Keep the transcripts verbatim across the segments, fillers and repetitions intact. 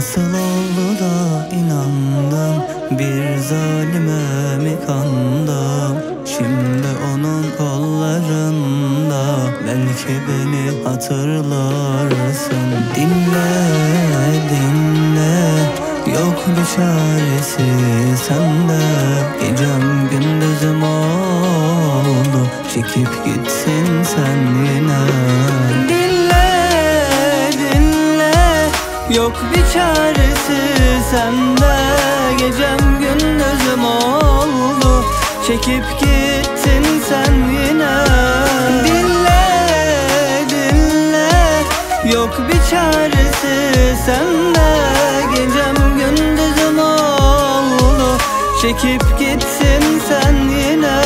Nasıl oldu da inandım, bir zalime mi kandım? Şimdi onun kollarında, belki beni hatırlarsın. Dinle, dinle, yok bir çaresi sende. Gecem gündüzüm oldu, çekip gitsin sen yine. Dinle, dinle, yok bir çaresi sende. Gecem gündüzüm oldu, çekip gittin sen yine. Dinle, dinle, yok bir çaresi sende. Gecem gündüzüm oldu, çekip gittin sen yine.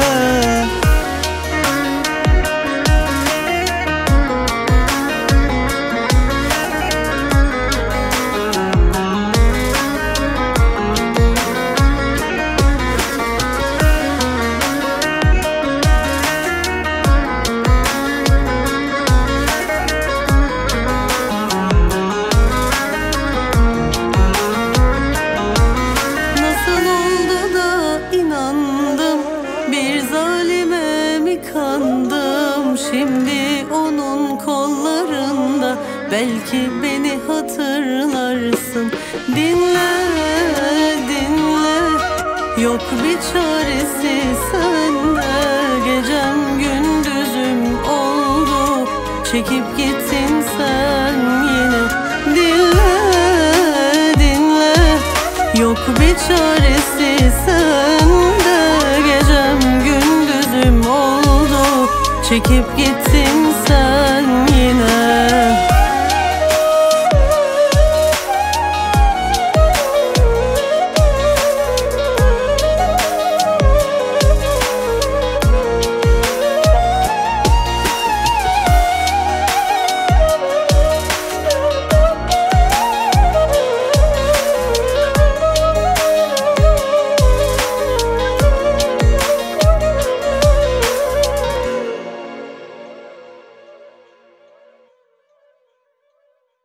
Şimdi onun kollarında, belki beni hatırlarsın. Dinle, dinle, yok bir çaresi sende. Gecem gündüzüm oldu, çekip gittin sen yine. Dinle, dinle, yok bir çaresi sende. Gecem gündüzüm oldu, çekip git.